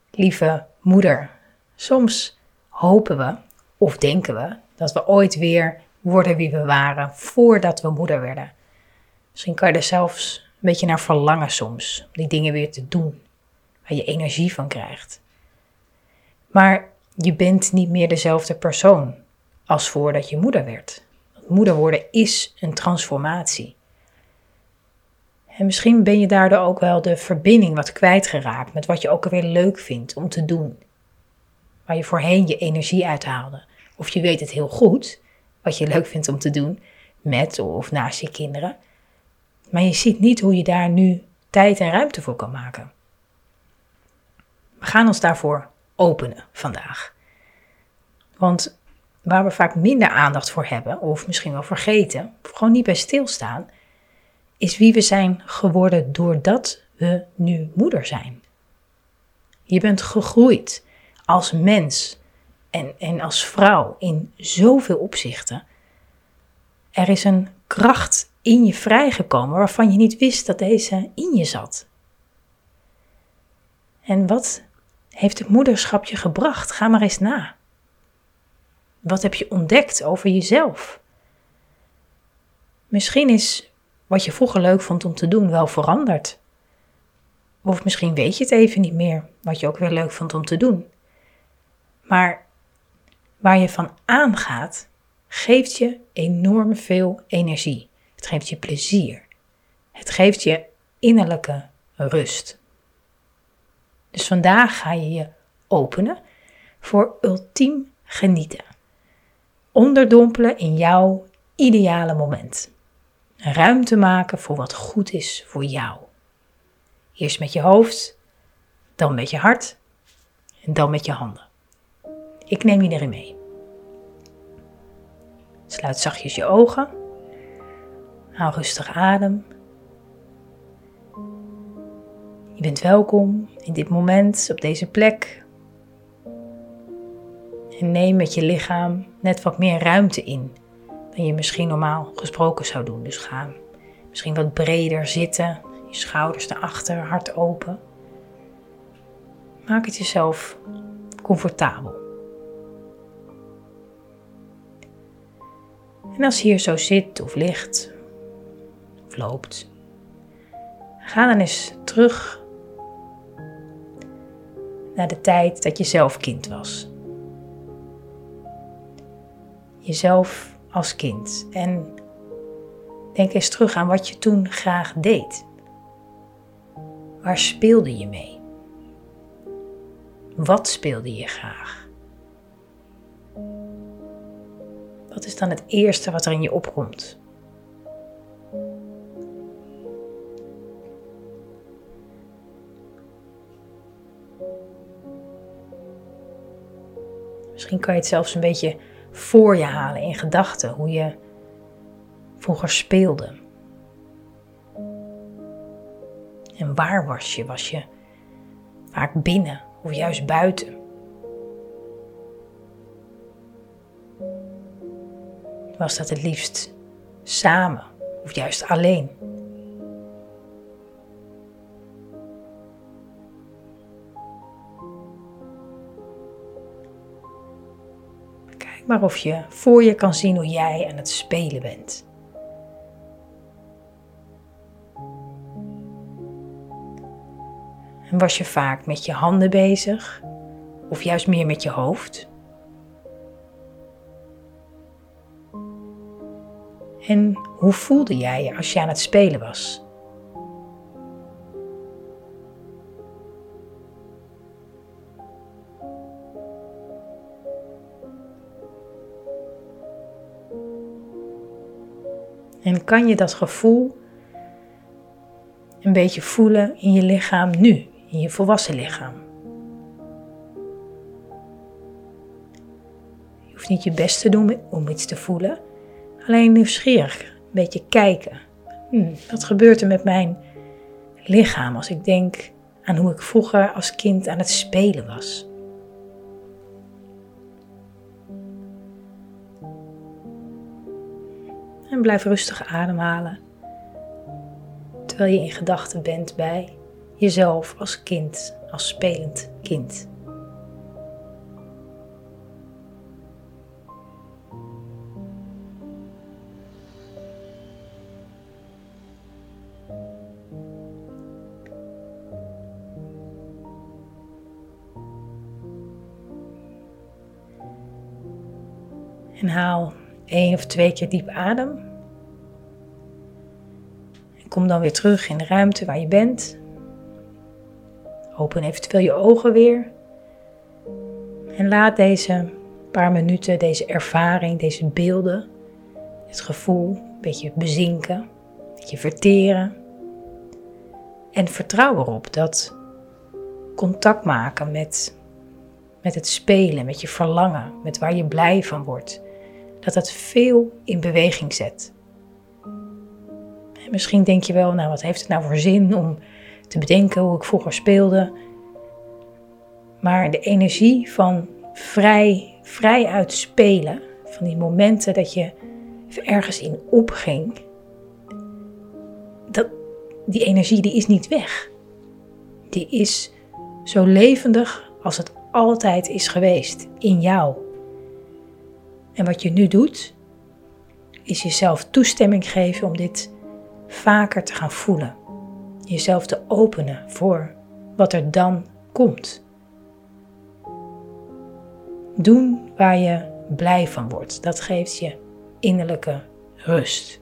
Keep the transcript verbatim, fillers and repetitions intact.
Lieve moeder, soms hopen we of denken we dat we ooit weer worden wie we waren voordat we moeder werden. Misschien kan je er zelfs een beetje naar verlangen soms, om die dingen weer te doen, waar je energie van krijgt. Maar je bent niet meer dezelfde persoon als voordat je moeder werd. Moeder worden is een transformatie. En misschien ben je daardoor ook wel de verbinding wat kwijtgeraakt met wat je ook alweer leuk vindt om te doen. Waar je voorheen je energie uithaalde. Of je weet het heel goed wat je leuk vindt om te doen met of naast je kinderen. Maar je ziet niet hoe je daar nu tijd en ruimte voor kan maken. We gaan ons daarvoor openen vandaag. Want waar we vaak minder aandacht voor hebben, of misschien wel vergeten, of gewoon niet bij stilstaan, is wie we zijn geworden doordat we nu moeder zijn. Je bent gegroeid als mens en, en als vrouw in zoveel opzichten. Er is een kracht in je vrijgekomen waarvan je niet wist dat deze in je zat. En wat heeft het moederschap je gebracht? Ga maar eens na. Wat heb je ontdekt over jezelf? Misschien is wat je vroeger leuk vond om te doen wel veranderd. Of misschien weet je het even niet meer wat je ook weer leuk vond om te doen. Maar waar je van aangaat, geeft je enorm veel energie. Het geeft je plezier. Het geeft je innerlijke rust. Dus vandaag ga je je openen voor ultiem genieten. Onderdompelen in jouw ideale moment. Ruimte maken voor wat goed is voor jou. Eerst met je hoofd, dan met je hart en dan met je handen. Ik neem je erin mee. Sluit zachtjes je ogen. Haal rustig adem. Je bent welkom in dit moment, op deze plek. En neem met je lichaam net wat meer ruimte in dan je misschien normaal gesproken zou doen. Dus ga misschien wat breder zitten, je schouders naar achter, hart open. Maak het jezelf comfortabel. En als je hier zo zit of ligt of loopt, ga dan eens terug naar de tijd dat je zelf kind was. Jezelf als kind. En denk eens terug aan wat je toen graag deed. Waar speelde je mee? Wat speelde je graag? Wat is dan het eerste wat er in je opkomt? Misschien kan je het zelfs een beetje voor je halen in gedachten, hoe je vroeger speelde. En waar was je? Was je vaak binnen of juist buiten? Was dat het liefst samen of juist alleen? Kijk maar of je voor je kan zien hoe jij aan het spelen bent. En was je vaak met je handen bezig of juist meer met je hoofd? En hoe voelde jij je als je aan het spelen was? En kan je dat gevoel een beetje voelen in je lichaam nu, in je volwassen lichaam? Je hoeft niet je best te doen om iets te voelen, alleen nieuwsgierig, een beetje kijken. Hm, wat gebeurt er met mijn lichaam als ik denk aan hoe ik vroeger als kind aan het spelen was? En blijf rustig ademhalen, terwijl je in gedachten bent bij jezelf als kind, als spelend kind. En haal één of twee keer diep adem. En kom dan weer terug in de ruimte waar je bent. Open eventueel je ogen weer. En laat deze paar minuten, deze ervaring, deze beelden, het gevoel een beetje bezinken, een beetje verteren. En vertrouw erop dat contact maken met, met het spelen, met je verlangen, met waar je blij van wordt, dat dat veel in beweging zet. En misschien denk je wel, nou wat heeft het nou voor zin om te bedenken hoe ik vroeger speelde. Maar de energie van vrij, vrij uit spelen, van die momenten dat je ergens in opging, dat, die energie die is niet weg. Die is zo levendig als het altijd is geweest in jou. En wat je nu doet, is jezelf toestemming geven om dit vaker te gaan voelen. Jezelf te openen voor wat er dan komt. Doen waar je blij van wordt. Dat geeft je innerlijke rust.